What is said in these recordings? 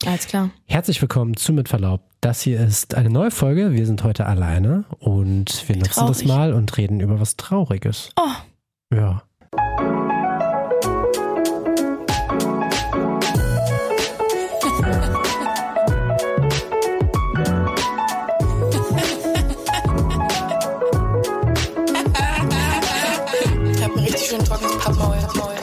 Alles klar. Herzlich willkommen zu Mit Verlaub. Das hier ist eine neue Folge. Wir sind heute alleine und wir nutzen das mal und reden über was Trauriges. Oh. Ja. Ich habe ein richtig schön trockenes Pappmaul.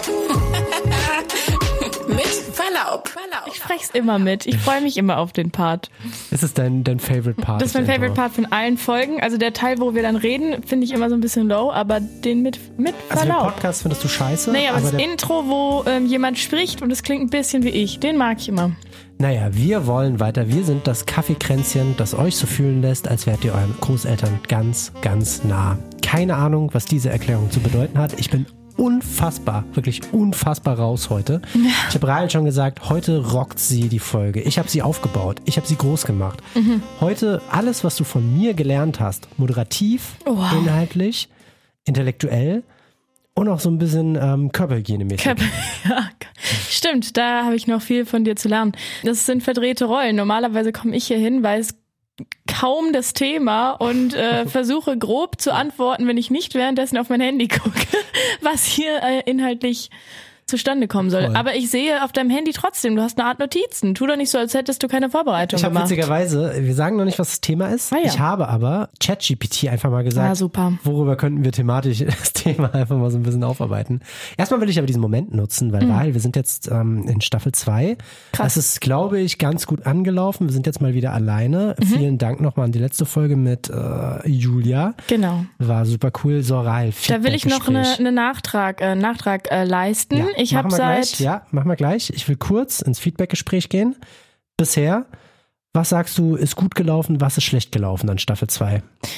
Mit Verlaub. Ich sprech's immer mit. Ich freue mich immer auf den Part. Ist es dein Favorite Part? Das ist mein Favorite Part von allen Folgen. Also der Teil, wo wir dann reden, finde ich immer so ein bisschen low, aber den mit Verlaub. Also den Podcast findest du scheiße? Nee, aber das Intro, wo jemand spricht und es klingt ein bisschen wie ich, den mag ich immer. Naja, wir wollen weiter. Wir sind das Kaffeekränzchen, das euch so fühlen lässt, als wärt ihr euren Großeltern ganz, ganz nah. Keine Ahnung, was diese Erklärung zu bedeuten hat. Ich bin wirklich unfassbar raus heute. Ja. Ich habe Rahel schon gesagt, heute rockt sie die Folge. Ich habe sie aufgebaut. Ich habe sie groß gemacht. Mhm. Heute alles, was du von mir gelernt hast, moderativ, inhaltlich, intellektuell und auch so ein bisschen Körperhygienemäßig. Ja, stimmt, da habe ich noch viel von dir zu lernen. Das sind verdrehte Rollen. Normalerweise komme ich hier hin, weiß kaum das Thema und versuche grob zu antworten, wenn ich nicht währenddessen auf mein Handy gucke, was hier inhaltlich zustande kommen soll. Voll. Aber ich sehe auf deinem Handy trotzdem, du hast eine Art Notizen. Tu doch nicht so, als hättest du keine Vorbereitung gemacht. Ich habe witzigerweise, wir sagen noch nicht, was das Thema ist. Ah, ja. Ich habe aber ChatGPT einfach mal gesagt, super. Worüber könnten wir thematisch das Thema einfach mal so ein bisschen aufarbeiten. Erstmal will ich aber diesen Moment nutzen, weil wir sind jetzt in Staffel 2. Krass. Das ist, glaube ich, ganz gut angelaufen. Wir sind jetzt mal wieder alleine. Vielen Dank nochmal an die letzte Folge mit Julia. Genau. War super cool. So, Rahel, da will ich noch einen Nachtrag leisten. Ja. Ich habe machen wir gleich. Ich will kurz ins Feedbackgespräch gehen. Bisher, was sagst du, ist gut gelaufen, was ist schlecht gelaufen an Staffel 2?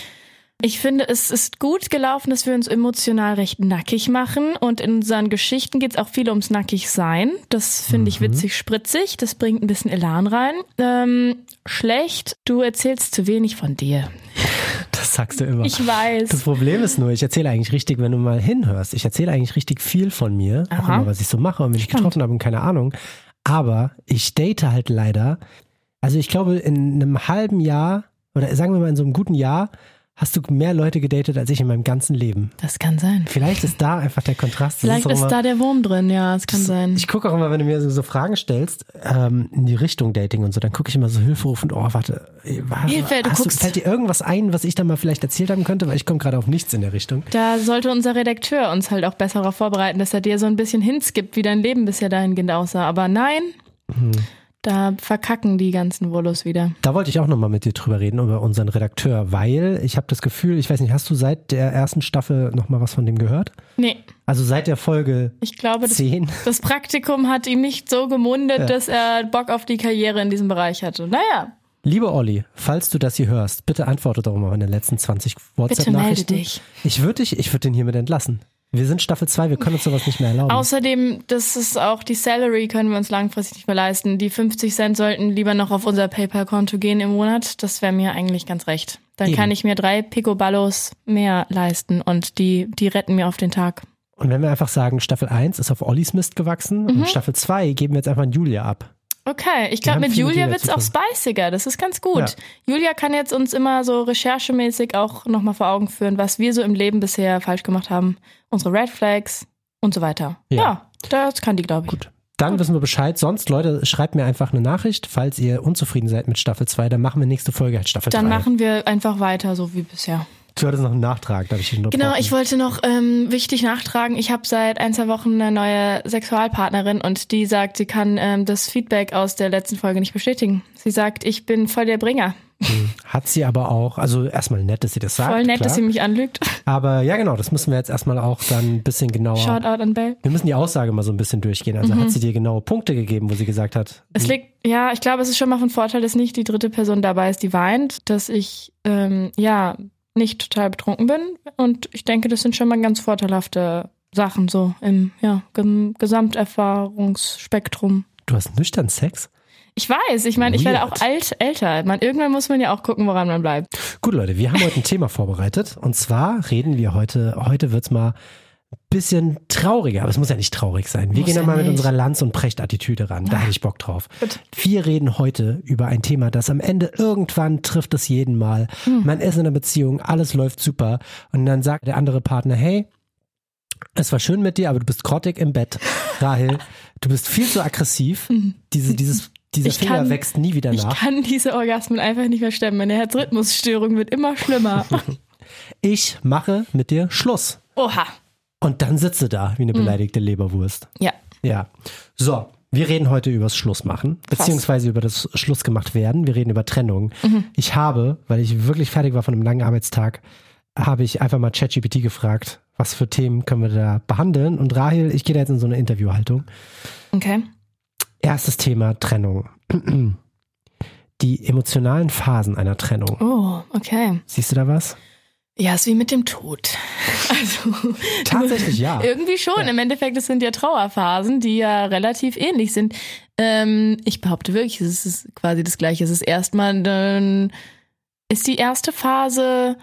Ich finde, es ist gut gelaufen, dass wir uns emotional recht nackig machen und in unseren Geschichten geht es auch viel ums Nackigsein. Das finde ich witzig spritzig, das bringt ein bisschen Elan rein. Schlecht, du erzählst zu wenig von dir. Das sagst du immer. Ich weiß. Das Problem ist nur, ich erzähle eigentlich richtig, wenn du mal hinhörst, ich erzähle eigentlich richtig viel von mir, auch immer, was ich so mache und wenn ich getroffen habe und keine Ahnung. Aber ich date halt leider, also ich glaube in einem halben Jahr oder sagen wir mal in so einem guten Jahr, hast du mehr Leute gedatet als ich in meinem ganzen Leben. Das kann sein. Vielleicht ist da einfach der Kontrast. Vielleicht ist da der Wurm drin, ja, es kann sein. Ich gucke auch immer, wenn du mir so Fragen stellst, in die Richtung Dating und so, dann gucke ich immer so hilferufend, fällt dir irgendwas ein, was ich da mal vielleicht erzählt haben könnte, weil ich komme gerade auf nichts in der Richtung. Da sollte unser Redakteur uns halt auch besser darauf vorbereiten, dass er dir so ein bisschen Hints gibt, wie dein Leben bisher dahingehend aussah. Aber nein, da verkacken die ganzen Wolos wieder. Da wollte ich auch nochmal mit dir drüber reden, über unseren Redakteur, weil ich habe das Gefühl, ich weiß nicht, hast du seit der ersten Staffel nochmal was von dem gehört? Nee. Also seit der Folge 10? Ich glaube, das Praktikum hat ihm nicht so gemundet, dass er Bock auf die Karriere in diesem Bereich hatte. Naja. Lieber Olli, falls du das hier hörst, bitte antworte doch mal in den letzten 20 WhatsApp-Nachrichten. Bitte melde dich. Ich würde den hiermit entlassen. Wir sind Staffel 2, wir können uns sowas nicht mehr erlauben. Außerdem, das ist auch die Salary, können wir uns langfristig nicht mehr leisten. Die 50 Cent sollten lieber noch auf unser PayPal-Konto gehen im Monat. Das wäre mir eigentlich ganz recht. Dann kann ich mir 3 Picoballos mehr leisten und die retten mir auf den Tag. Und wenn wir einfach sagen, Staffel 1 ist auf Ollis Mist gewachsen und Staffel 2 geben wir jetzt einfach an Julia ab. Okay, ich glaube, mit Julia wird's auch spiciger. Das ist ganz gut. Ja. Julia kann jetzt uns immer so recherchemäßig auch nochmal vor Augen führen, was wir so im Leben bisher falsch gemacht haben. Unsere Red Flags und so weiter. Ja, das kann die, glaube ich. Gut. Dann wissen wir Bescheid. Sonst, Leute, schreibt mir einfach eine Nachricht, falls ihr unzufrieden seid mit Staffel 2. Dann machen wir nächste Folge halt Staffel 3. Dann machen wir einfach weiter, so wie bisher. Du hattest noch einen Nachtrag, darf ich ihn Genau, ich wollte noch wichtig nachtragen. Ich habe seit 1-2 Wochen eine neue Sexualpartnerin und die sagt, sie kann das Feedback aus der letzten Folge nicht bestätigen. Sie sagt, ich bin voll der Bringer. Hat sie aber auch, also erstmal nett, dass sie das sagt. Voll nett, klar. Dass sie mich anlügt. Aber ja genau, das müssen wir jetzt erstmal auch dann ein bisschen genauer. Shoutout an Bell. Wir müssen die Aussage mal so ein bisschen durchgehen. Also hat sie dir genaue Punkte gegeben, wo sie gesagt hat. Ich glaube, es ist schon mal von Vorteil, dass nicht die dritte Person dabei ist, die weint, dass ich, nicht total betrunken bin. Und ich denke, das sind schon mal ganz vorteilhafte Sachen so im Gesamterfahrungsspektrum. Du hast nüchtern Sex? Ich weiß, ich meine, ich werde auch älter. Irgendwann muss man ja auch gucken, woran man bleibt. Gut, Leute, wir haben heute ein Thema vorbereitet. Und zwar reden wir heute wird's mal ein bisschen trauriger, aber es muss ja nicht traurig sein. Wir gehen ja mal mit unserer Lanz- und Precht-Attitüde ran. Da hätte ich Bock drauf. Gut. Wir reden heute über ein Thema, das am Ende irgendwann trifft es jeden Mal. Man ist in einer Beziehung, alles läuft super und dann sagt der andere Partner, hey, es war schön mit dir, aber du bist grottig im Bett. Rahel, du bist viel zu aggressiv. Dieser Finger wächst nie wieder nach. Ich kann diese Orgasmen einfach nicht mehr stemmen. Meine Herzrhythmusstörung wird immer schlimmer. Ich mache mit dir Schluss. Oha. Und dann sitzt du da wie eine beleidigte Leberwurst. Ja. So, wir reden heute über das Schlussmachen, beziehungsweise über das Schlussgemacht werden. Wir reden über Trennung. Ich habe, weil ich wirklich fertig war von einem langen Arbeitstag, habe ich einfach mal ChatGPT gefragt, was für Themen können wir da behandeln. Und Rahel, ich gehe da jetzt in so eine Interviewhaltung. Okay. Erstes Thema, Trennung. Die emotionalen Phasen einer Trennung. Oh, okay. Siehst du da was? Ja, ist wie mit dem Tod. Also tatsächlich, ja. Irgendwie schon. Ja. Im Endeffekt, es sind ja Trauerphasen, die ja relativ ähnlich sind. Ich behaupte wirklich, es ist quasi das Gleiche. Es ist erstmal, dann ist die erste Phase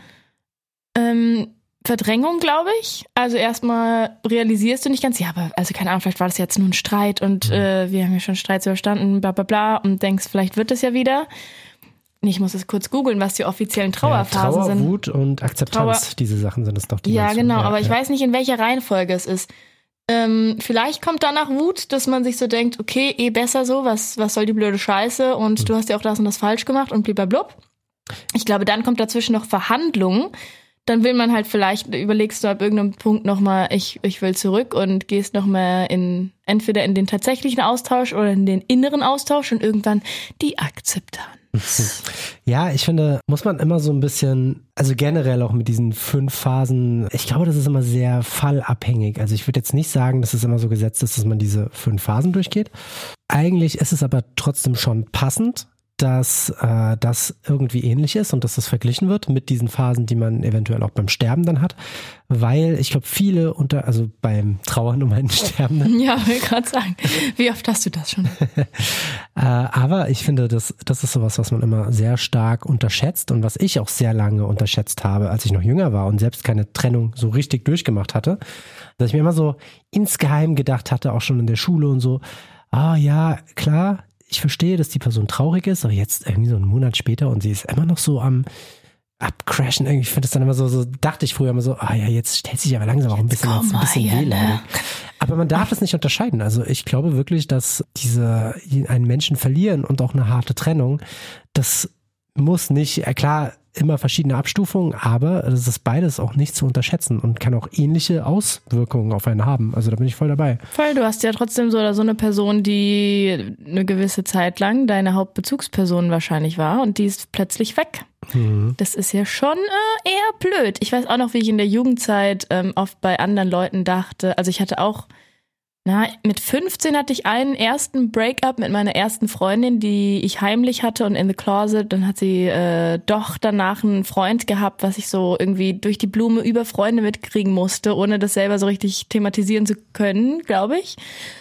Verdrängung, glaube ich. Also erstmal realisierst du nicht ganz, ja, aber also keine Ahnung, vielleicht war das jetzt nur ein Streit und wir haben ja schon Streits überstanden, bla bla bla, und denkst, vielleicht wird es ja wieder. Ich muss es kurz googeln, was die offiziellen Trauerphasen sind. Trauer, Wut und Akzeptanz, diese Sachen sind es doch. Die ja, genau, aber ich weiß nicht, in welcher Reihenfolge es ist. Vielleicht kommt danach Wut, dass man sich so denkt, okay, besser so, was soll die blöde Scheiße und du hast ja auch das und das falsch gemacht und blub. Ich glaube, dann kommt dazwischen noch Verhandlungen. Dann will man halt vielleicht, überlegst du ab irgendeinem Punkt nochmal, ich will zurück und gehst nochmal entweder in den tatsächlichen Austausch oder in den inneren Austausch und irgendwann die Akzeptanz. Ja, ich finde, muss man immer so ein bisschen, also generell auch mit diesen 5 Phasen, ich glaube, das ist immer sehr fallabhängig. Also ich würde jetzt nicht sagen, dass es immer so gesetzt ist, dass man diese 5 Phasen durchgeht. Eigentlich ist es aber trotzdem schon passend, dass das irgendwie ähnlich ist und dass das verglichen wird mit diesen Phasen, die man eventuell auch beim Sterben dann hat, weil ich glaube viele also beim Trauern um einen Sterbenden. Ja, will gerade sagen, wie oft hast du das schon? Aber ich finde, das ist sowas, was man immer sehr stark unterschätzt und was ich auch sehr lange unterschätzt habe, als ich noch jünger war und selbst keine Trennung so richtig durchgemacht hatte, dass ich mir immer so insgeheim gedacht hatte, auch schon in der Schule und so, ja, klar, ich verstehe, dass die Person traurig ist, aber jetzt irgendwie so einen Monat später und sie ist immer noch so am Abcrashen. Ich finde das dann immer so, dachte ich früher immer so, ja, jetzt stellt sich aber langsam auch ein bisschen wehleidig. Aber man darf das nicht unterscheiden. Also ich glaube wirklich, dass einen Menschen verlieren und auch eine harte Trennung, das muss nicht, klar, immer verschiedene Abstufungen, aber das ist beides auch nicht zu unterschätzen und kann auch ähnliche Auswirkungen auf einen haben. Also da bin ich voll dabei. Voll, du hast ja trotzdem so oder so eine Person, die eine gewisse Zeit lang deine Hauptbezugsperson wahrscheinlich war und die ist plötzlich weg. Das ist ja schon eher blöd. Ich weiß auch noch, wie ich in der Jugendzeit oft bei anderen Leuten dachte, also ich hatte auch, mit 15 hatte ich einen ersten Breakup mit meiner ersten Freundin, die ich heimlich hatte und in the closet. Dann hat sie doch danach einen Freund gehabt, was ich so irgendwie durch die Blume über Freunde mitkriegen musste, ohne das selber so richtig thematisieren zu können, glaube ich.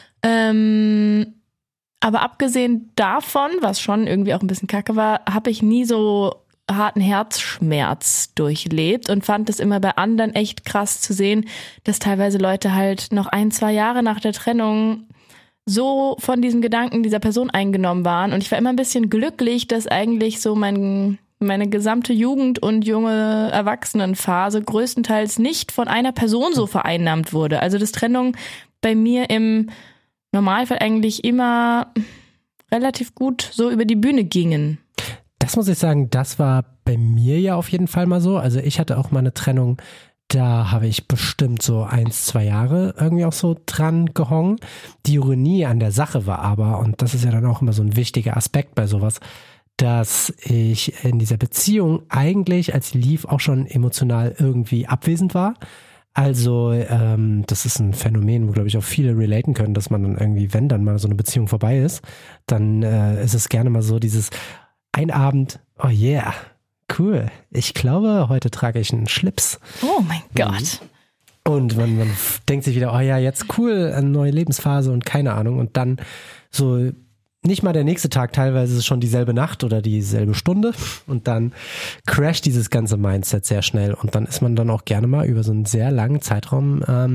Aber abgesehen davon, was schon irgendwie auch ein bisschen kacke war, habe ich nie so harten Herzschmerz durchlebt und fand es immer bei anderen echt krass zu sehen, dass teilweise Leute halt noch 1-2 Jahre nach der Trennung so von diesem Gedanken dieser Person eingenommen waren. Und ich war immer ein bisschen glücklich, dass eigentlich so meine gesamte Jugend und junge Erwachsenenphase größtenteils nicht von einer Person so vereinnahmt wurde. Also dass Trennung bei mir im Normalfall eigentlich immer relativ gut so über die Bühne gingen. Das muss ich sagen, das war bei mir ja auf jeden Fall mal so. Also ich hatte auch mal eine Trennung, da habe ich bestimmt so 1-2 Jahre irgendwie auch so dran gehangen. Die Ironie an der Sache war aber, und das ist ja dann auch immer so ein wichtiger Aspekt bei sowas, dass ich in dieser Beziehung eigentlich, als sie lief, auch schon emotional irgendwie abwesend war. Also das ist ein Phänomen, wo glaube ich auch viele relaten können, dass man dann irgendwie, wenn dann mal so eine Beziehung vorbei ist, dann ist es gerne mal so dieses ein Abend, oh yeah, cool. Ich glaube, heute trage ich einen Schlips. Oh mein Gott. Und man denkt sich wieder, oh ja, jetzt cool, eine neue Lebensphase und keine Ahnung. Und dann so nicht mal der nächste Tag, teilweise ist es schon dieselbe Nacht oder dieselbe Stunde. Und dann crasht dieses ganze Mindset sehr schnell. Und dann ist man dann auch gerne mal über so einen sehr langen Zeitraum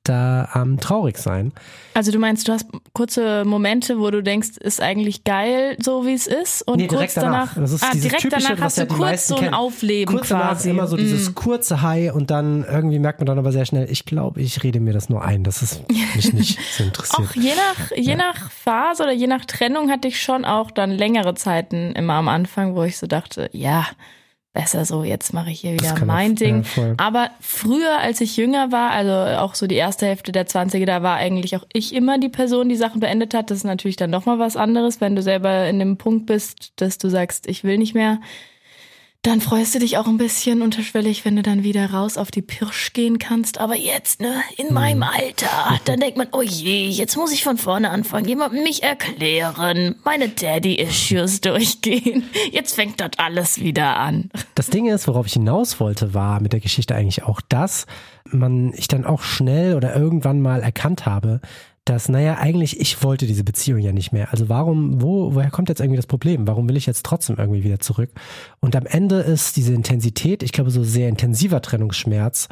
da am traurig sein. Also du meinst, du hast kurze Momente, wo du denkst, ist eigentlich geil, so wie es ist, und kurz danach. Das ist dieses direkt typische, danach hast du kurz so ein Aufleben kurz quasi. Immer so dieses kurze High und dann irgendwie merkt man dann aber sehr schnell, ich glaube, ich rede mir das nur ein, dass es mich nicht so interessiert. Auch je nach Phase oder je nach Trennung hatte ich schon auch dann längere Zeiten immer am Anfang, wo ich so dachte, ja, besser so, jetzt mache ich hier wieder mein Ding. Aber früher, als ich jünger war, also auch so die erste Hälfte der 20er, da war eigentlich auch ich immer die Person, die Sachen beendet hat. Das ist natürlich dann doch mal was anderes, wenn du selber in dem Punkt bist, dass du sagst, ich will nicht mehr. Dann freust du dich auch ein bisschen unterschwellig, wenn du dann wieder raus auf die Pirsch gehen kannst. Aber jetzt, in meinem Alter, dann denkt man, oh je, jetzt muss ich von vorne anfangen, jemandem mich erklären, meine Daddy-Issues durchgehen. Jetzt fängt das alles wieder an. Das Ding ist, worauf ich hinaus wollte, war mit der Geschichte eigentlich auch, dass ich dann auch schnell oder irgendwann mal erkannt habe, dass, eigentlich, ich wollte diese Beziehung ja nicht mehr. Also woher kommt jetzt irgendwie das Problem? Warum will ich jetzt trotzdem irgendwie wieder zurück? Und am Ende ist diese Intensität, ich glaube, so sehr intensiver Trennungsschmerz,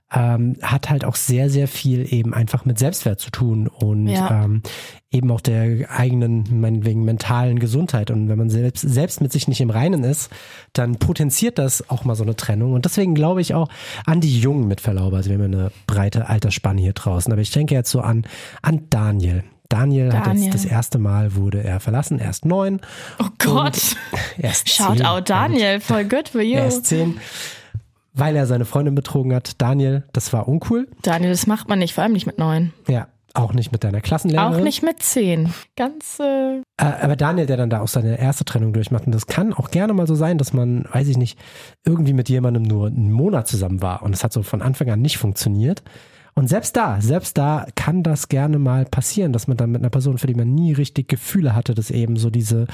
hat halt auch sehr, sehr viel eben einfach mit Selbstwert zu tun und eben auch der eigenen, meinetwegen, mentalen Gesundheit. Und wenn man selbst mit sich nicht im Reinen ist, dann potenziert das auch mal so eine Trennung. Und deswegen glaube ich auch an die jungen Mitverlauber. Also wir haben ja eine breite Altersspanne hier draußen. Aber ich denke jetzt so an Daniel. Daniel hat jetzt das erste Mal, wurde er verlassen. Er ist 9. Oh Gott. Er ist 10. Shout out Daniel, voll good for you. Er ist 10. Weil er seine Freundin betrogen hat. Daniel, das war uncool. Daniel, das macht man nicht, vor allem nicht mit 9. Ja, auch nicht mit deiner Klassenlehrerin. Auch nicht mit 10. Ganz. Aber Daniel, der dann da auch seine erste Trennung durchmacht, und das kann auch gerne mal so sein, dass man, weiß ich nicht, irgendwie mit jemandem nur einen Monat zusammen war und es hat so von Anfang an nicht funktioniert. Und selbst da kann das gerne mal passieren, dass man dann mit einer Person, für die man nie richtig Gefühle hatte, dass eben so diese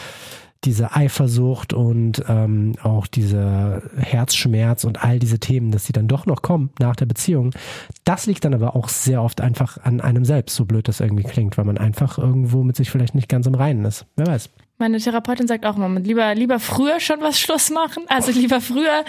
Eifersucht und auch dieser Herzschmerz und all diese Themen, dass die dann doch noch kommen nach der Beziehung. Das liegt dann aber auch sehr oft einfach an einem selbst, so blöd das irgendwie klingt, weil man einfach irgendwo mit sich vielleicht nicht ganz im Reinen ist. Wer weiß. Meine Therapeutin sagt auch immer, lieber früher schon was Schluss machen, also lieber früher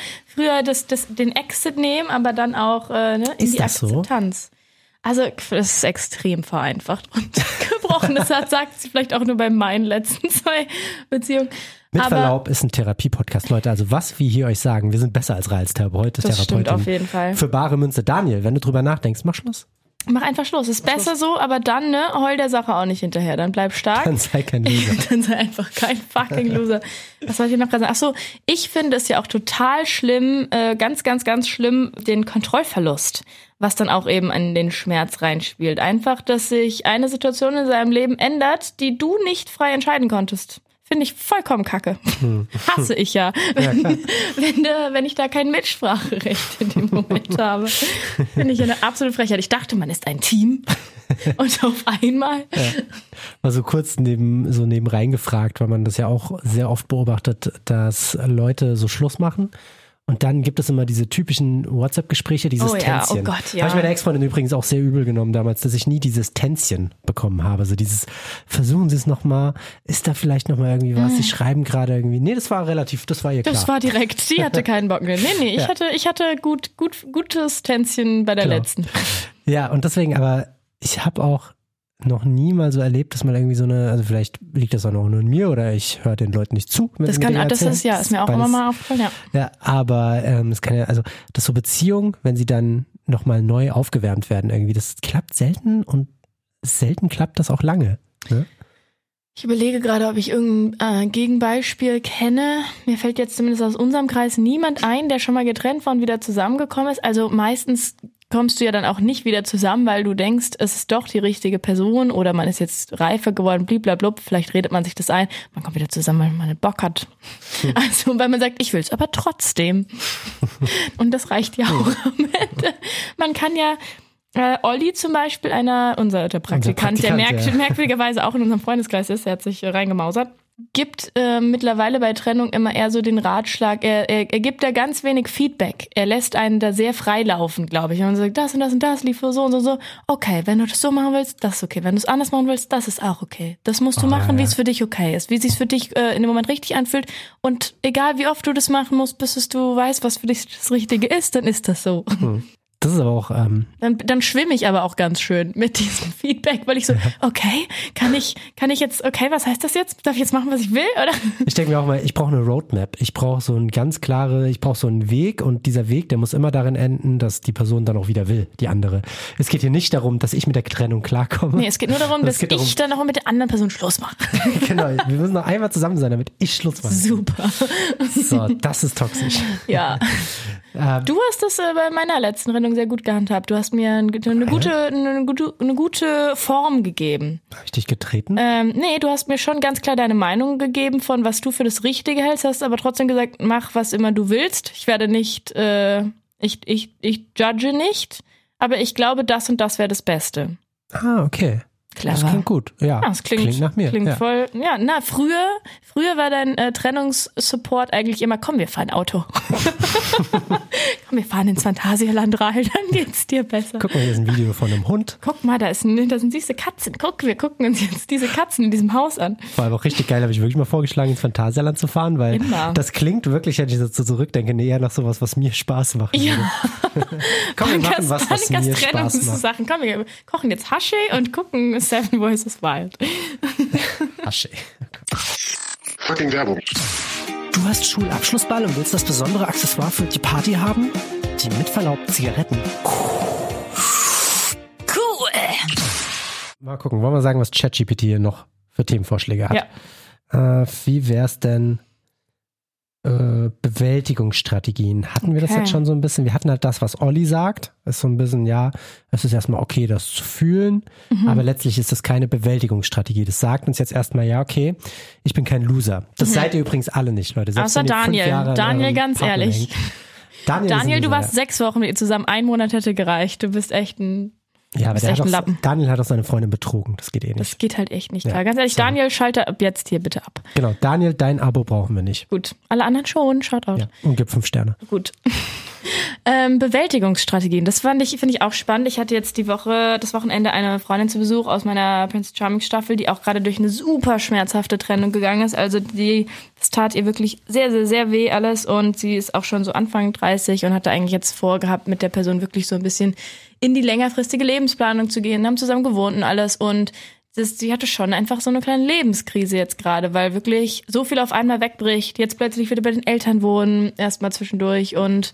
den Exit nehmen, aber dann auch in die Akzeptanz. So? Also das ist extrem vereinfacht und gebrochen. Das sagt sie vielleicht auch nur bei meinen letzten 2 Beziehungen. Mit Verlaub ist ein Therapie-Podcast, Leute. Also was wir hier euch sagen, wir sind besser als Rals Therapeut. Das stimmt auf jeden Fall. Für bare Münze. Daniel, wenn du drüber nachdenkst, mach Schluss. Mach einfach Schluss. Ist besser so, aber dann, heul der Sache auch nicht hinterher. Dann bleib stark. Dann sei kein Loser. Dann sei einfach kein fucking Loser. Was soll ich noch gerade sagen? Achso, ich finde es ja auch total schlimm, ganz, ganz, ganz schlimm, den Kontrollverlust, was dann auch eben an den Schmerz reinspielt. Einfach, dass sich eine Situation in seinem Leben ändert, die du nicht frei entscheiden konntest. Finde ich vollkommen kacke. Hasse ich ja, wenn ich da kein Mitspracherecht in dem Moment habe. Finde ich eine absolute Frechheit. Ich dachte, man ist ein Team und auf einmal. Ja. Mal so kurz nebenrein gefragt, weil man das ja auch sehr oft beobachtet, dass Leute so Schluss machen. Und dann gibt es immer diese typischen WhatsApp-Gespräche, dieses Tänzchen. Oh Gott, ja. Habe ich meiner Ex-Freundin übrigens auch sehr übel genommen damals, dass ich nie dieses Tänzchen bekommen habe. Also dieses, versuchen Sie es nochmal, ist da vielleicht nochmal irgendwie was? Sie schreiben gerade irgendwie. Nee, das war ihr klar. Das war direkt, sie hatte keinen Bock mehr. Nee, ich hatte gutes Tänzchen bei der letzten. Ja, und deswegen, aber ich habe auch noch nie mal so erlebt, dass man irgendwie also vielleicht liegt das auch noch nur in mir oder ich höre den Leuten nicht zu. Das ist mir auch immer mal aufgefallen, ja. Ja, aber es kann ja, also, dass so Beziehungen, wenn sie dann nochmal neu aufgewärmt werden irgendwie, das klappt selten und selten klappt das auch lange. Ne? Ich überlege gerade, ob ich irgendein Gegenbeispiel kenne. Mir fällt jetzt zumindest aus unserem Kreis niemand ein, der schon mal getrennt war und wieder zusammengekommen ist. Also meistens kommst du ja dann auch nicht wieder zusammen, weil du denkst, es ist doch die richtige Person oder man ist jetzt reifer geworden, bliblablub, vielleicht redet man sich das ein, man kommt wieder zusammen, weil man nicht Bock hat. Also, weil man sagt, ich will's aber trotzdem. Und das reicht ja auch am Ende. Man kann ja, Olli zum Beispiel, unser Praktikant, der merkwürdigerweise auch in unserem Freundeskreis ist, der hat sich reingemausert, gibt mittlerweile bei Trennung immer eher so den Ratschlag, er gibt da ganz wenig Feedback. Er lässt einen da sehr frei laufen, glaube ich. Und man sagt, das und das und das lief so und so. Okay, wenn du das so machen willst, das ist okay. Wenn du es anders machen willst, das ist auch okay. Das musst du machen, wie es für dich okay ist. Wie es sich für dich in dem Moment richtig anfühlt. Und egal wie oft du das machen musst, bis du weißt, was für dich das Richtige ist, dann ist das so. Das ist aber auch... Dann schwimme ich aber auch ganz schön mit diesem Feedback, weil ich so, okay, kann ich jetzt, okay, was heißt das jetzt? Darf ich jetzt machen, was ich will? Oder? Ich denke mir auch mal, ich brauche eine Roadmap. Ich brauche so einen Weg und dieser Weg, der muss immer darin enden, dass die Person dann auch wieder will, die andere. Es geht hier nicht darum, dass ich mit der Trennung klarkomme. Nee, es geht nur darum, dass ich dann auch mit der anderen Person Schluss mache. Genau, wir müssen noch einmal zusammen sein, damit ich Schluss mache. Super. So, das ist toxisch. Ja. Du hast das bei meiner letzten Trennung sehr gut gehandhabt. Du hast mir eine gute Form gegeben. Habe ich dich getreten? Nee, du hast mir schon ganz klar deine Meinung gegeben von was du für das Richtige hältst, hast aber trotzdem gesagt, mach was immer du willst. Ich werde nicht, ich judge nicht, aber ich glaube, das und das wäre das Beste. Ah, okay. Clever. Das klingt gut. Ja, das klingt nach mir. Klingt voll. Ja, früher war dein Trennungssupport eigentlich immer, komm, wir fahren Auto. Komm, wir fahren ins Phantasialand rein, dann geht's dir besser. Guck mal, hier ist ein Video von einem Hund. Guck mal, da sind süße Katzen. Guck, wir gucken uns jetzt diese Katzen in diesem Haus an. War aber auch richtig geil, habe ich wirklich mal vorgeschlagen, ins Phantasialand zu fahren, weil das klingt wirklich, wenn ich so zurückdenke, eher nach sowas, was mir Spaß macht. Ja. Komm, wir machen was mir Spaß macht. Sachen. Komm, wir kochen jetzt Haschee und gucken Seven Voices Wild. Haschee. Fucking Werbung. Du hast Schulabschlussball und willst das besondere Accessoire für die Party haben? Die mit Verlaub Zigaretten. Cool. Mal gucken, wollen wir sagen, was ChatGPT hier noch für Themenvorschläge hat? Ja. Wie wär's denn Bewältigungsstrategien? Hatten wir das jetzt schon so ein bisschen? Wir hatten halt das, was Olli sagt. Ist so ein bisschen, ja, es ist erstmal okay, das zu fühlen, aber letztlich ist das keine Bewältigungsstrategie. Das sagt uns jetzt erstmal, ja, okay, ich bin kein Loser. Das seid ihr übrigens alle nicht, Leute. Selbst außer Daniel. Daniel, ganz ehrlich. Daniel, du warst 6 Wochen mit ihr zusammen, 1 Monat hätte gereicht. Du bist echt ein... Ja, aber Daniel hat auch seine Freundin betrogen. Das geht eh nicht. Das geht halt echt nicht. Ja. Ganz ehrlich, Daniel, schalte ab jetzt hier bitte ab. Genau, Daniel, dein Abo brauchen wir nicht. Gut, alle anderen schon. Shoutout. Ja, und gib 5 Sterne. Gut. Bewältigungsstrategien, das finde ich auch spannend. Ich hatte jetzt das Wochenende eine Freundin zu Besuch aus meiner Prince Charming Staffel, die auch gerade durch eine super schmerzhafte Trennung gegangen ist. Also das tat ihr wirklich sehr, sehr, sehr weh alles und sie ist auch schon so Anfang 30 und hatte eigentlich jetzt vorgehabt, mit der Person wirklich so ein bisschen in die längerfristige Lebensplanung zu gehen, haben zusammen gewohnt und alles und sie hatte schon einfach so eine kleine Lebenskrise jetzt gerade, weil wirklich so viel auf einmal wegbricht, jetzt plötzlich wieder bei den Eltern wohnen, erstmal zwischendurch und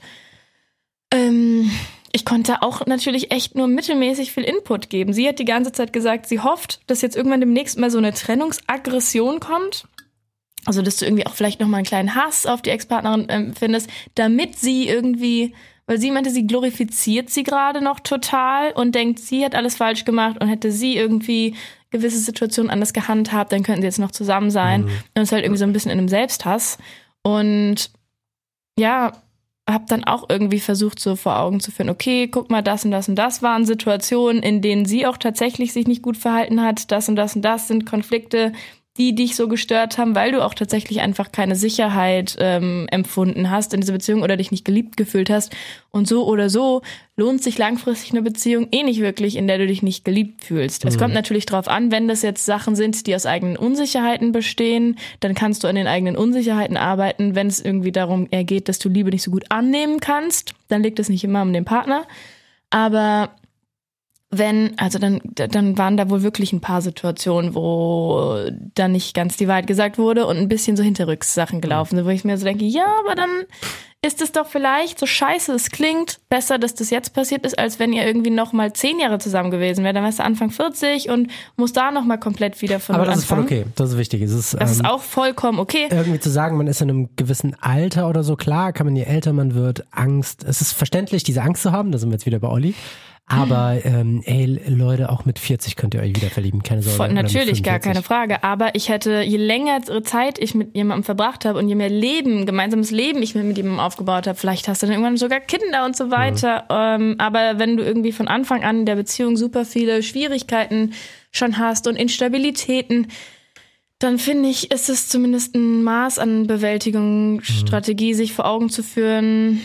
ich konnte auch natürlich echt nur mittelmäßig viel Input geben. Sie hat die ganze Zeit gesagt, sie hofft, dass jetzt irgendwann demnächst mal so eine Trennungsaggression kommt. Also, dass du irgendwie auch vielleicht nochmal einen kleinen Hass auf die Ex-Partnerin empfindest, damit sie irgendwie, weil sie meinte, sie glorifiziert sie gerade noch total und denkt, sie hat alles falsch gemacht und hätte sie irgendwie gewisse Situationen anders gehandhabt, dann könnten sie jetzt noch zusammen sein. Und ist halt irgendwie so ein bisschen in einem Selbsthass. Und ja, habe dann auch irgendwie versucht, so vor Augen zu führen, okay, guck mal, das und das und das waren Situationen, in denen sie auch tatsächlich sich nicht gut verhalten hat, das und das und das sind Konflikte, die dich so gestört haben, weil du auch tatsächlich einfach keine Sicherheit empfunden hast in dieser Beziehung oder dich nicht geliebt gefühlt hast. Und so oder so lohnt sich langfristig eine Beziehung nicht wirklich, in der du dich nicht geliebt fühlst. Es kommt natürlich drauf an, wenn das jetzt Sachen sind, die aus eigenen Unsicherheiten bestehen, dann kannst du an den eigenen Unsicherheiten arbeiten. Wenn es irgendwie darum geht, dass du Liebe nicht so gut annehmen kannst, dann liegt es nicht immer um den Partner. Aber dann waren da wohl wirklich ein paar Situationen, wo dann nicht ganz die Wahrheit gesagt wurde und ein bisschen so hinterrücks Sachen gelaufen sind, wo ich mir so denke, ja, aber dann ist es doch vielleicht, so scheiße es klingt, besser, dass das jetzt passiert ist, als wenn ihr irgendwie noch mal 10 Jahre zusammen gewesen wärt. Dann wärst du Anfang 40 und musst da noch mal komplett wieder von anfangen. Aber das ist voll okay, das ist wichtig. Das ist auch vollkommen okay. Irgendwie zu sagen, man ist in einem gewissen Alter oder so, klar kann man, je älter man wird, Angst, es ist verständlich, diese Angst zu haben, da sind wir jetzt wieder bei Olli. Aber Leute, auch mit 40 könnt ihr euch wieder verlieben, keine Sorge. Natürlich, gar keine Frage. Aber ich hätte, je länger Zeit ich mit jemandem verbracht habe und je mehr gemeinsames Leben ich mit jemandem aufgebaut habe, vielleicht hast du dann irgendwann sogar Kinder und so weiter. Aber wenn du irgendwie von Anfang an in der Beziehung super viele Schwierigkeiten schon hast und Instabilitäten, dann finde ich, ist es zumindest ein Maß an Bewältigungsstrategie, sich vor Augen zu führen.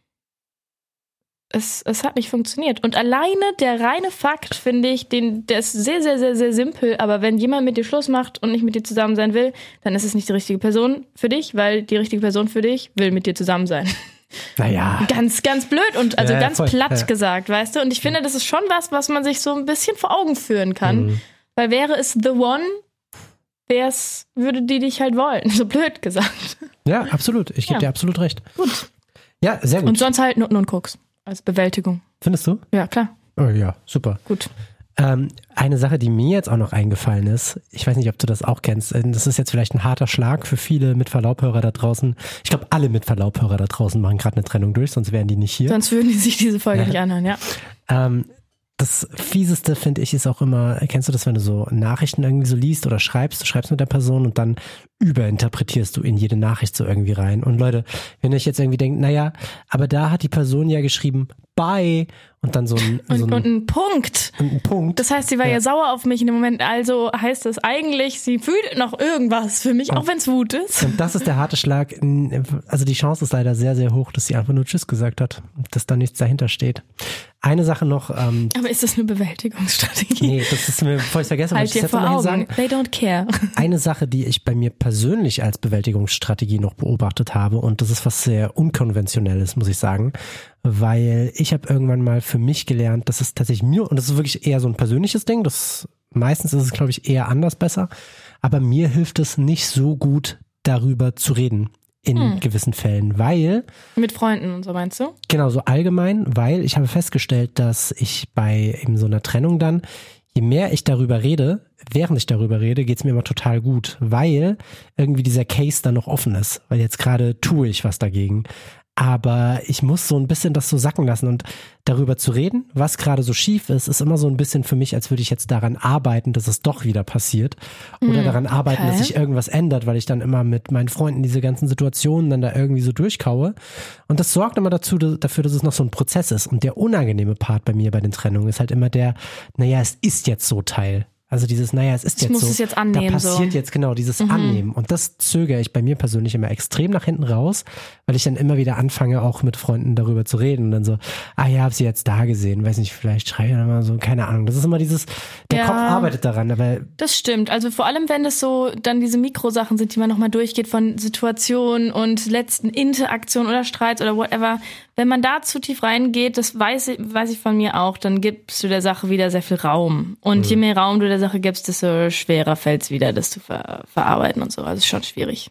Es hat nicht funktioniert. Und alleine der reine Fakt, finde ich, der ist sehr, sehr, sehr, sehr simpel. Aber wenn jemand mit dir Schluss macht und nicht mit dir zusammen sein will, dann ist es nicht die richtige Person für dich, weil die richtige Person für dich will mit dir zusammen sein. Naja. Ganz, ganz blöd und also ganz voll, platt gesagt, weißt du? Und ich finde, das ist schon was man sich so ein bisschen vor Augen führen kann. Weil wäre es the one, würde die dich halt wollen. So blöd gesagt. Ja, absolut. Ich gebe dir absolut recht. Gut. Ja, sehr gut. Und sonst halt Nutten und Koks als Bewältigung. Findest du? Ja, klar. Oh ja, super. Gut. Eine Sache, die mir jetzt auch noch eingefallen ist, ich weiß nicht, ob du das auch kennst, das ist jetzt vielleicht ein harter Schlag für viele Mit-Verlaub-Hörer da draußen. Ich glaube, alle Mit-Verlaub-Hörer da draußen machen gerade eine Trennung durch, sonst wären die nicht hier. Sonst würden die sich diese Folge nicht anhören, ja. Das Fieseste, finde ich, ist auch immer, kennst du das, wenn du so Nachrichten irgendwie so liest oder schreibst, du schreibst mit der Person und dann überinterpretierst du in jede Nachricht so irgendwie rein. Und Leute, wenn ihr euch jetzt irgendwie denkt, naja, aber da hat die Person ja geschrieben, bye, und dann so ein Punkt. Ein Punkt. Das heißt, sie war ja sauer auf mich in dem Moment, also heißt es eigentlich, sie fühlt noch irgendwas für mich, auch wenn es Wut ist. Und das ist der harte Schlag. Also die Chance ist leider sehr, sehr hoch, dass sie einfach nur Tschüss gesagt hat, dass da nichts dahinter steht. Eine Sache noch. Aber ist das eine Bewältigungsstrategie? Nee, das ist mir, bevor ich vergesse, halt ich dir vor Augen. Sagen. They don't care. Eine Sache, die ich bei mir persönlich als Bewältigungsstrategie noch beobachtet habe, und das ist was sehr Unkonventionelles, muss ich sagen, weil ich habe irgendwann mal für mich gelernt, dass es tatsächlich mir, und das ist wirklich eher so ein persönliches Ding, meistens ist es, glaube ich, eher anders besser, aber mir hilft es nicht so gut, darüber zu reden. In gewissen Fällen, weil... Mit Freunden und so, meinst du? Genau, so allgemein, weil ich habe festgestellt, dass ich bei eben so einer Trennung dann, je mehr ich darüber rede, während ich darüber rede, geht's mir immer total gut, weil irgendwie dieser Case dann noch offen ist, weil jetzt gerade tue ich was dagegen. Aber ich muss so ein bisschen das so sacken lassen, und darüber zu reden, was gerade so schief ist, ist immer so ein bisschen für mich, als würde ich jetzt daran arbeiten, dass es doch wieder passiert, oder daran arbeiten, dass sich irgendwas ändert, weil ich dann immer mit meinen Freunden diese ganzen Situationen dann da irgendwie so durchkaue, und das sorgt immer dafür, dass es noch so ein Prozess ist. Und der unangenehme Part bei mir bei den Trennungen ist halt immer naja, es ist jetzt so Teil. Also dieses, naja, es ist jetzt so. Ich muss es jetzt annehmen. Da passiert so. Jetzt genau dieses Annehmen. Und das zögere ich bei mir persönlich immer extrem nach hinten raus, weil ich dann immer wieder anfange, auch mit Freunden darüber zu reden. Und dann so, ja, hab sie jetzt da gesehen. Weiß nicht, vielleicht schreibe ich dann mal so, keine Ahnung. Das ist immer dieses, der Kopf arbeitet daran. Aber das stimmt. Also vor allem, wenn es so dann diese Mikrosachen sind, die man nochmal durchgeht von Situationen und letzten Interaktionen oder Streits oder whatever. Wenn man da zu tief reingeht, das weiß ich von mir auch, dann gibst du der Sache wieder sehr viel Raum. Und je mehr Raum du der Sache gibst, desto schwerer fällt es wieder, das zu verarbeiten und so. Also ist schon schwierig.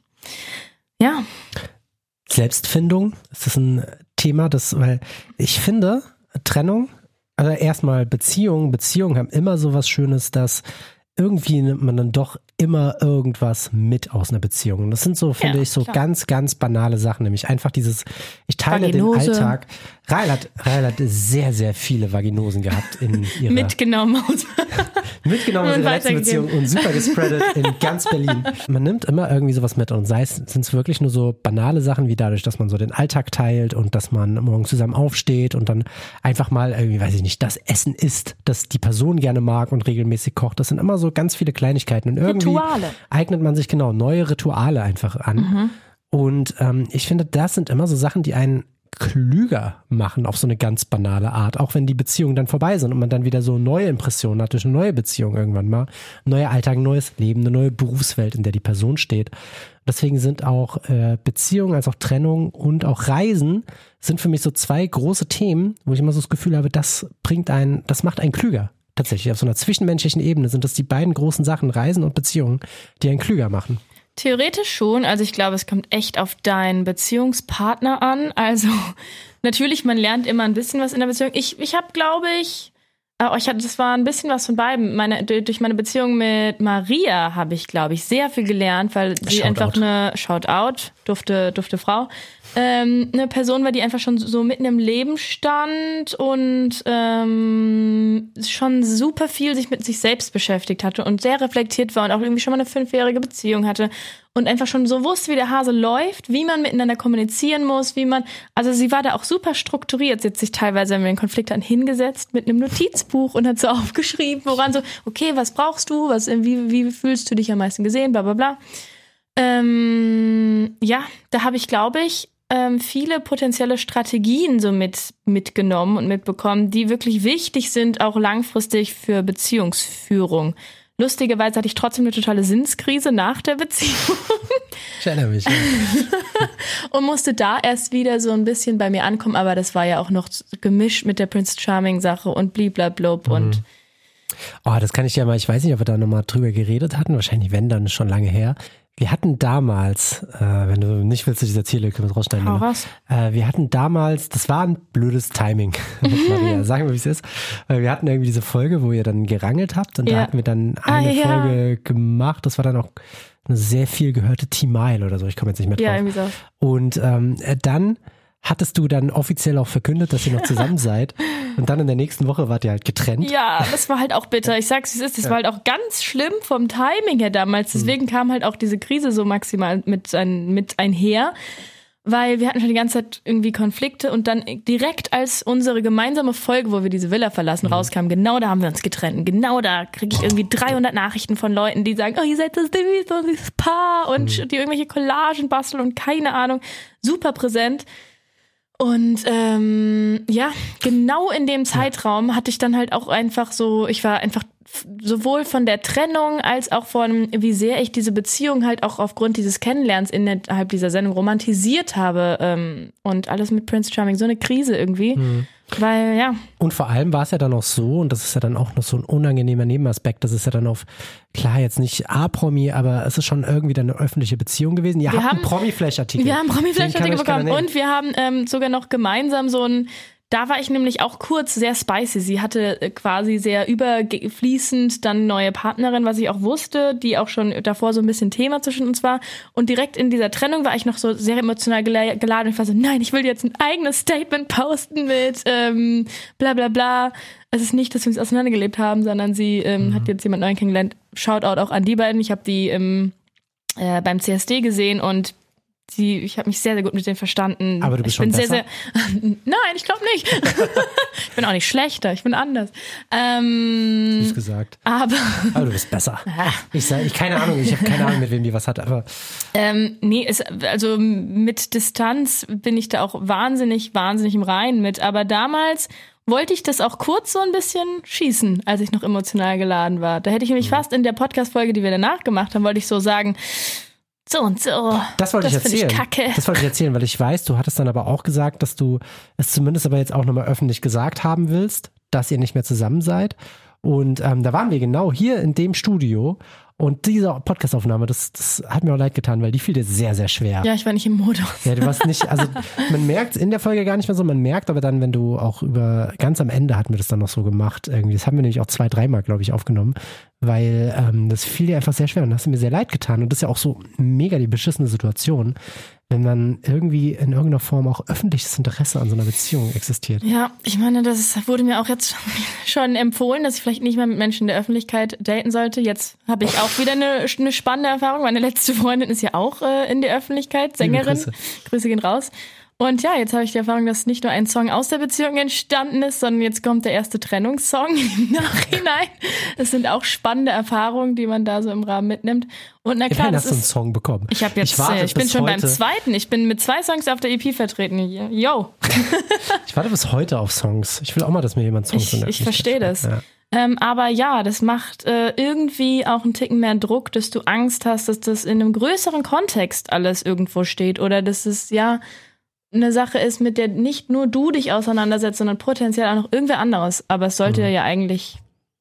Ja. Selbstfindung, ist das ein Thema, weil ich finde, Trennung, also erstmal Beziehungen haben immer so was Schönes, dass irgendwie nimmt man dann doch immer irgendwas mit aus einer Beziehung. Und das sind so, finde ich, so ganz, ganz banale Sachen. Nämlich einfach dieses, ich teile Vaginose. Den Alltag. Rahel hat sehr, sehr viele Vaginosen gehabt in ihrer... Mitgenommen aus ihrer letzten Beziehung und super gespreadet in ganz Berlin. Man nimmt immer irgendwie sowas mit, und sind es wirklich nur so banale Sachen wie dadurch, dass man so den Alltag teilt und dass man morgen zusammen aufsteht und dann einfach mal irgendwie, weiß ich nicht, das Essen isst, das die Person gerne mag und regelmäßig kocht. Das sind immer so ganz viele Kleinigkeiten, und irgendwie Rituale. Eignet man sich neue Rituale einfach an. Und ich finde, das sind immer so Sachen, die einen klüger machen auf so eine ganz banale Art, auch wenn die Beziehungen dann vorbei sind und man dann wieder so neue Impressionen hat durch eine neue Beziehung irgendwann mal. Ein neuer Alltag, ein neues Leben, eine neue Berufswelt, in der die Person steht. Deswegen sind auch Beziehungen als auch Trennung und auch Reisen sind für mich so zwei große Themen, wo ich immer so das Gefühl habe, das macht einen klüger. Tatsächlich, auf so einer zwischenmenschlichen Ebene sind das die beiden großen Sachen, Reisen und Beziehungen, die einen klüger machen. Theoretisch schon. Also ich glaube, es kommt echt auf deinen Beziehungspartner an. Also natürlich, man lernt immer ein bisschen was in der Beziehung. Ich habe, glaube ich, das war ein bisschen was von beiden. Durch meine Beziehung mit Maria habe ich, glaube ich, sehr viel gelernt, weil sie einfach eine Shoutout, dufte Frau, eine Person war, die einfach schon so mitten im Leben stand und schon super viel sich mit sich selbst beschäftigt hatte und sehr reflektiert war und auch irgendwie schon mal eine 5-jährige Beziehung hatte und einfach schon so wusste, wie der Hase läuft, wie man miteinander kommunizieren muss, also sie war da auch super strukturiert, sie hat sich teilweise, wenn wir einen Konflikt hatten, hingesetzt mit einem Notizbuch und hat so aufgeschrieben, woran so, okay, was brauchst du, wie fühlst du dich am meisten gesehen, bla bla bla. Ja, da habe ich, glaube ich, viele potenzielle Strategien so mitgenommen und mitbekommen, die wirklich wichtig sind, auch langfristig für Beziehungsführung. Lustigerweise hatte ich trotzdem eine totale Sinnskrise nach der Beziehung. Ich erinnere mich. Ja. Und musste da erst wieder so ein bisschen bei mir ankommen, aber das war ja auch noch gemischt mit der Prince Charming Sache und bliblablub und Oh, das kann ich ja mal, ich weiß nicht, ob wir da nochmal drüber geredet hatten, wahrscheinlich wenn, dann schon lange her. Wir hatten damals, wenn du nicht willst, ich erzähle, können wir es rausschneiden. Wir hatten damals, das war ein blödes Timing mit Maria, sagen wir, wie es ist. Weil wir hatten irgendwie diese Folge, wo ihr dann gerangelt habt und da hatten wir dann eine Folge gemacht, das war dann auch eine sehr viel gehörte T-Mile oder so, ich komme jetzt nicht mehr drauf. Ja, irgendwie so. Und dann hattest du dann offiziell auch verkündet, dass ihr noch zusammen seid und dann in der nächsten Woche wart ihr halt getrennt. Ja, das war halt auch bitter. Ich sag's, wie es ist, das war halt auch ganz schlimm vom Timing her damals. Deswegen kam halt auch diese Krise so maximal mit einher, weil wir hatten schon die ganze Zeit irgendwie Konflikte und dann direkt als unsere gemeinsame Folge, wo wir diese Villa verlassen, rauskam, genau da haben wir uns getrennt. Genau da kriege ich irgendwie 300 Nachrichten von Leuten, die sagen, oh, ihr seid das dieses Paar und die irgendwelche Collagen basteln und keine Ahnung. Super präsent. Und ja, genau in dem Zeitraum hatte ich dann halt auch einfach so, ich war einfach sowohl von der Trennung als auch von, wie sehr ich diese Beziehung halt auch aufgrund dieses Kennenlernens innerhalb dieser Sendung romantisiert habe und alles mit Prince Charming, so eine Krise irgendwie. Weil, ja. Und vor allem war es ja dann auch so, und das ist ja dann auch noch so ein unangenehmer Nebenaspekt, das ist ja dann auf, klar, jetzt nicht A-Promi, aber es ist schon irgendwie dann eine öffentliche Beziehung gewesen. Ihr habt einen Promi-Flash-Artikel. Wir haben einen Promi-Flash-Artikel bekommen und wir haben sogar noch gemeinsam so ein, da war ich nämlich auch kurz sehr spicy. Sie hatte quasi sehr überfließend dann neue Partnerin, was ich auch wusste, die auch schon davor so ein bisschen Thema zwischen uns war. Und direkt in dieser Trennung war ich noch so sehr emotional geladen. Ich war so, nein, ich will jetzt ein eigenes Statement posten mit bla bla bla. Es ist nicht, dass wir uns auseinandergelebt haben, sondern sie hat jetzt jemand Neuen kennengelernt. Shoutout auch an die beiden. Ich habe die beim CSD gesehen und ich habe mich sehr, sehr gut mit denen verstanden. Aber du bist schon besser? Nein, ich glaube nicht. Ich bin auch nicht schlechter, ich bin anders. Süß gesagt. Aber du bist besser. Ich keine Ahnung, ich habe keine Ahnung, mit wem die was hat, aber nee, also mit Distanz bin ich da auch wahnsinnig im Reinen mit. Aber damals wollte ich das auch kurz so ein bisschen schießen, als ich noch emotional geladen war. Da hätte ich nämlich fast in der Podcast-Folge, die wir danach gemacht haben, wollte ich so sagen, so und so. Das wollte ich erzählen. Ich kacke. Das wollte ich erzählen, weil ich weiß, du hattest dann aber auch gesagt, dass du es zumindest aber jetzt auch nochmal öffentlich gesagt haben willst, dass ihr nicht mehr zusammen seid. Und da waren wir genau hier in dem Studio. Und diese Podcastaufnahme, das hat mir auch leid getan, weil die fiel dir sehr, sehr schwer. Ja, ich war nicht im Modus. Ja, du warst nicht, also man merkt in der Folge gar nicht mehr so, man merkt aber dann, wenn du auch ganz am Ende hatten wir das dann noch so gemacht, irgendwie, das haben wir nämlich auch 2-3 Mal, glaube ich, aufgenommen, weil das fiel dir einfach sehr schwer und das hat mir sehr leid getan und das ist ja auch so mega die beschissene Situation, wenn dann irgendwie in irgendeiner Form auch öffentliches Interesse an so einer Beziehung existiert. Ja, ich meine, das wurde mir auch jetzt schon empfohlen, dass ich vielleicht nicht mehr mit Menschen in der Öffentlichkeit daten sollte. Jetzt habe ich auch wieder eine spannende Erfahrung. Meine letzte Freundin ist ja auch in der Öffentlichkeit, Sängerin. Grüße gehen raus. Und ja, jetzt habe ich die Erfahrung, dass nicht nur ein Song aus der Beziehung entstanden ist, sondern jetzt kommt der erste Trennungssong im Nachhinein. Es sind auch spannende Erfahrungen, die man da so im Rahmen mitnimmt. Und na klar, das ist einen Song bekommen. Ich bin schon beim zweiten. Ich bin mit 2 Songs auf der EP vertreten. Yo. Ich warte bis heute auf Songs. Ich will auch mal, dass mir jemand Songs in der Ich verstehe das. Ja. Aber ja, das macht irgendwie auch einen Ticken mehr Druck, dass du Angst hast, dass das in einem größeren Kontext alles irgendwo steht oder dass es ja eine Sache ist, mit der nicht nur du dich auseinandersetzt, sondern potenziell auch noch irgendwer anderes. Aber es sollte ja eigentlich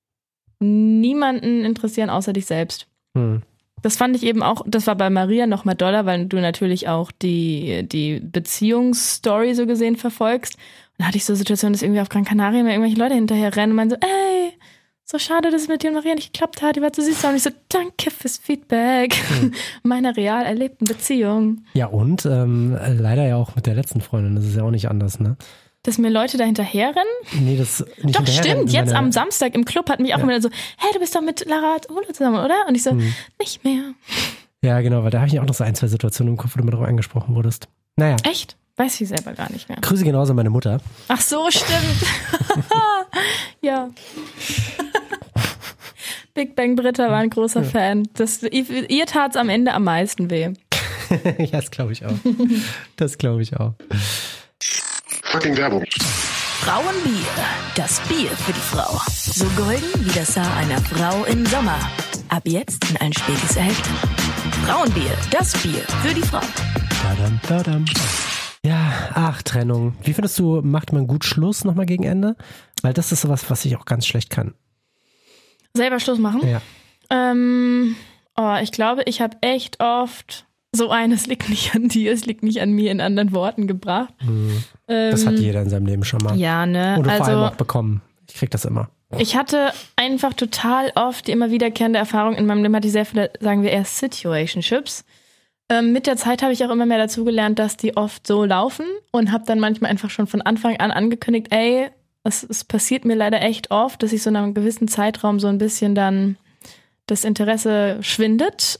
niemanden interessieren, außer dich selbst. Das fand ich eben auch, das war bei Maria noch mal doller, weil du natürlich auch die Beziehungsstory so gesehen verfolgst. Und da hatte ich so Situationen, dass irgendwie auf Gran Canaria mir irgendwelche Leute hinterher rennen und meinen so, ey, so schade, dass es mit dir und Maria nicht geklappt hat, die war zu süß. Und ich so, danke fürs Feedback meiner real erlebten Beziehung. Ja und leider ja auch mit der letzten Freundin, das ist ja auch nicht anders, ne? Dass mir Leute da hinterherrennen? Nee, das nicht doch, stimmt. Jetzt am Samstag im Club hat mich auch immer so, hey, du bist doch mit Lara Holo zusammen, oder? Und ich so, nicht mehr. Ja, genau, weil da habe ich auch noch so 1-2 Situationen im Kopf, wo du mal drauf angesprochen wurdest. Naja. Echt? Weiß ich selber gar nicht mehr. Grüße genauso an meine Mutter. Ach so, stimmt. Ja. Big Bang Britta war ein großer Fan. Ihr tat's am Ende am meisten weh. Ja, das glaube ich auch. Das glaube ich auch. Fucking Werbung. Frauenbier. Das Bier für die Frau. So golden wie das Haar einer Frau im Sommer. Ab jetzt in allen Spätis erhältlich. Frauenbier. Das Bier für die Frau. Badam, badam. Ja, Trennung. Wie findest du, macht man gut Schluss nochmal gegen Ende? Weil das ist sowas, was ich auch ganz schlecht kann. Selber Schluss machen? Ja. Ich glaube, ich habe echt oft es liegt nicht an dir, es liegt nicht an mir, in anderen Worten gebracht. Das hat jeder in seinem Leben schon mal. Ja, ne? Oder vor allem auch bekommen. Ich krieg das immer. Ich hatte einfach total oft die immer wiederkehrende Erfahrung in meinem Leben, hatte ich sehr viele, sagen wir eher Situationships. Mit der Zeit habe ich auch immer mehr dazugelernt, dass die oft so laufen und habe dann manchmal einfach schon von Anfang an angekündigt, es passiert mir leider echt oft, dass ich so nach einem gewissen Zeitraum so ein bisschen dann das Interesse schwindet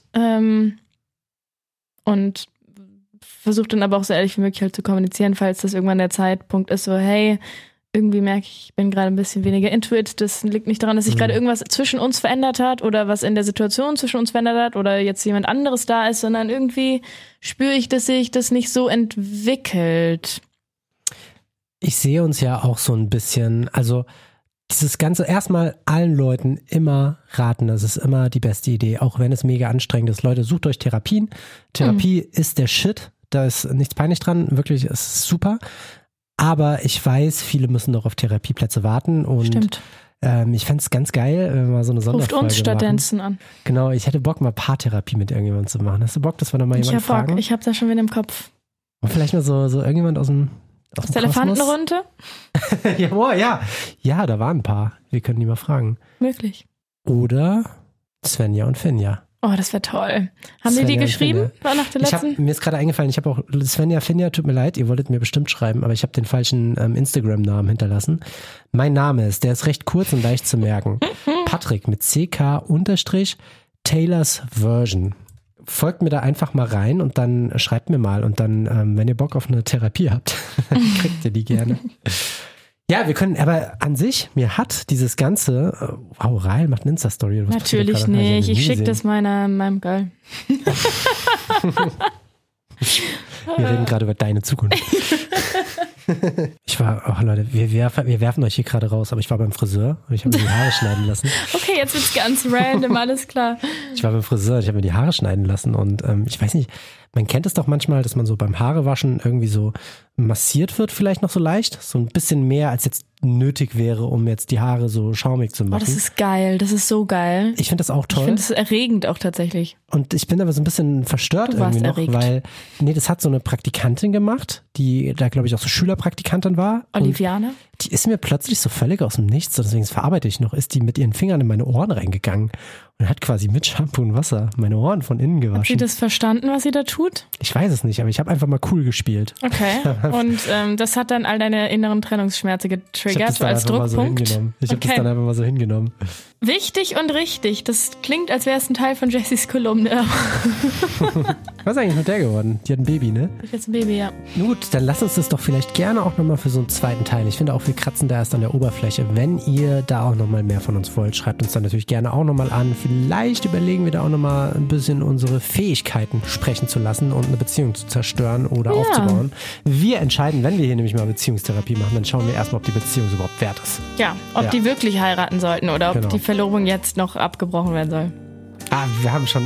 und versuche dann aber auch so ehrlich wie möglich halt zu kommunizieren, falls das irgendwann der Zeitpunkt ist, so hey, irgendwie merke ich bin gerade ein bisschen weniger into it. Das liegt nicht daran, dass sich gerade irgendwas zwischen uns verändert hat oder was in der Situation zwischen uns verändert hat oder jetzt jemand anderes da ist, sondern irgendwie spüre ich, dass sich das nicht so entwickelt. Ich sehe uns ja auch so ein bisschen, also dieses Ganze, erstmal allen Leuten immer raten, das ist immer die beste Idee, auch wenn es mega anstrengend ist. Leute, sucht euch Therapien. Therapie ist der Shit, da ist nichts peinlich dran, wirklich, es ist super. Aber ich weiß, viele müssen noch auf Therapieplätze warten und Stimmt. Ich fände es ganz geil, wenn wir mal so eine Sonderfolge Ruft uns statt machen. Dancen an. Genau, ich hätte Bock, mal Paartherapie mit irgendjemandem zu machen. Hast du Bock, dass wir da mal jemanden fragen? Ich hab Bock, ich hab da schon wieder im Kopf. Und vielleicht mal so irgendjemand aus dem Elefantenrunde? Ja, da waren ein paar. Wir können die mal fragen. Möglich. Oder Svenja und Finja. Oh, das wäre toll. Haben die geschrieben? War nach der letzten? Mir ist gerade eingefallen, ich habe auch Svenja, Finja, tut mir leid, ihr wolltet mir bestimmt schreiben, aber ich habe den falschen Instagram-Namen hinterlassen. Mein Name der ist recht kurz und leicht zu merken. Patrick mit CK_Taylors Version. Folgt mir da einfach mal rein und dann schreibt mir mal und dann, wenn ihr Bock auf eine Therapie habt, kriegt ihr die gerne. Ja, wir können, aber an sich, mir hat dieses ganze, Rael macht eine Insta-Story. Natürlich nicht, ich schicke das meinem Girl. Wir reden gerade über deine Zukunft. Leute, wir werfen euch hier gerade raus, aber ich war beim Friseur und ich habe mir die Haare schneiden lassen. Okay, jetzt wird's ganz random, alles klar. Ich war beim Friseur, ich habe mir die Haare schneiden lassen und ich weiß nicht, man kennt es doch manchmal, dass man so beim Haarewaschen irgendwie so massiert wird, vielleicht noch so leicht, so ein bisschen mehr als jetzt nötig wäre, um jetzt die Haare so schaumig zu machen. Oh, das ist geil, das ist so geil. Ich finde das auch toll. Ich finde das erregend auch tatsächlich. Und ich bin aber so ein bisschen verstört irgendwie noch, erregt. weil, das hat so eine Praktikantin gemacht, die da glaube ich auch so Schülerpraktikantin war. Oliviane? Die ist mir plötzlich so völlig aus dem Nichts, und deswegen verarbeite ich noch, ist die mit ihren Fingern in meine Ohren reingegangen und hat quasi mit Shampoo und Wasser meine Ohren von innen gewaschen. Hat sie das verstanden, was sie da tut? Ich weiß es nicht, aber ich habe einfach mal cool gespielt. Okay, und das hat dann all deine inneren Trennungsschmerze getriggert, so als Druckpunkt? Ich habe das dann einfach mal so hingenommen. Wichtig und richtig, das klingt, als wäre es ein Teil von Jessys Kolumne. Was ist eigentlich mit der geworden? Die hat ein Baby, ne? Ich jetzt ein Baby, ja. Gut, dann lasst uns das doch vielleicht gerne auch nochmal für so einen zweiten Teil. Ich finde auch, wir kratzen da erst an der Oberfläche. Wenn ihr da auch nochmal mehr von uns wollt, schreibt uns dann natürlich gerne auch nochmal an. Vielleicht überlegen wir da auch nochmal ein bisschen unsere Fähigkeiten sprechen zu lassen und eine Beziehung zu zerstören oder aufzubauen. Wir entscheiden, wenn wir hier nämlich mal Beziehungstherapie machen, dann schauen wir erstmal, ob die Beziehung überhaupt wert ist. Ja, ob die wirklich heiraten sollten oder ob die Verlobung jetzt noch abgebrochen werden soll. Wir haben schon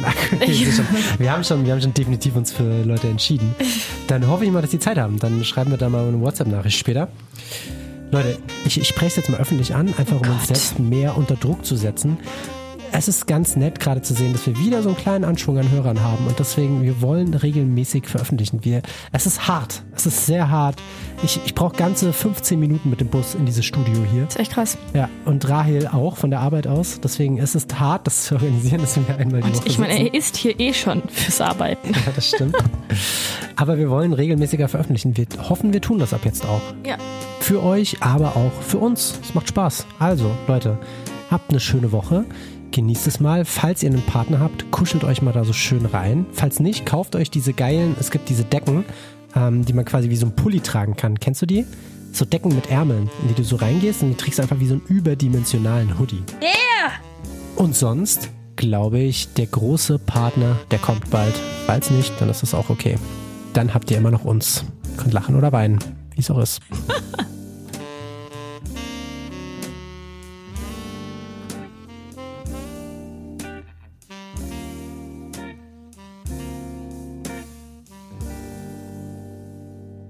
definitiv uns für Leute entschieden. Dann hoffe ich mal, dass die Zeit haben. Dann schreiben wir da mal eine WhatsApp-Nachricht später. Leute, ich spreche es jetzt mal öffentlich an, einfach um uns selbst mehr unter Druck zu setzen. Es ist ganz nett gerade zu sehen, dass wir wieder so einen kleinen Anschwung an Hörern haben und deswegen, wir wollen regelmäßig veröffentlichen. Es ist hart, es ist sehr hart. Ich brauche ganze 15 Minuten mit dem Bus in dieses Studio hier. Das ist echt krass. Ja, und Rahel auch von der Arbeit aus. Deswegen ist es hart, das zu organisieren, dass wir einmal die Woche sitzen. Ich meine, er ist hier schon fürs Arbeiten. Ja, das stimmt. Aber wir wollen regelmäßiger veröffentlichen. Wir hoffen, wir tun das ab jetzt auch. Ja. Für euch, aber auch für uns. Es macht Spaß. Also, Leute, habt eine schöne Woche. Genießt es mal. Falls ihr einen Partner habt, kuschelt euch mal da so schön rein. Falls nicht, kauft euch diese geilen, es gibt diese Decken, die man quasi wie so ein Pulli tragen kann. Kennst du die? So Decken mit Ärmeln, in die du so reingehst und die trägst einfach wie so einen überdimensionalen Hoodie. Yeah! Und sonst, glaube ich, der große Partner, der kommt bald. Falls nicht, dann ist das auch okay. Dann habt ihr immer noch uns. Könnt lachen oder weinen, wie es auch ist.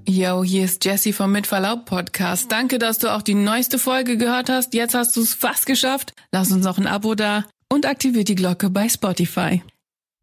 Yo, hier ist Jessie vom Mit Verlaub Podcast. Danke, dass du auch die neueste Folge gehört hast. Jetzt hast du es fast geschafft. Lass uns noch ein Abo da und aktiviert die Glocke bei Spotify.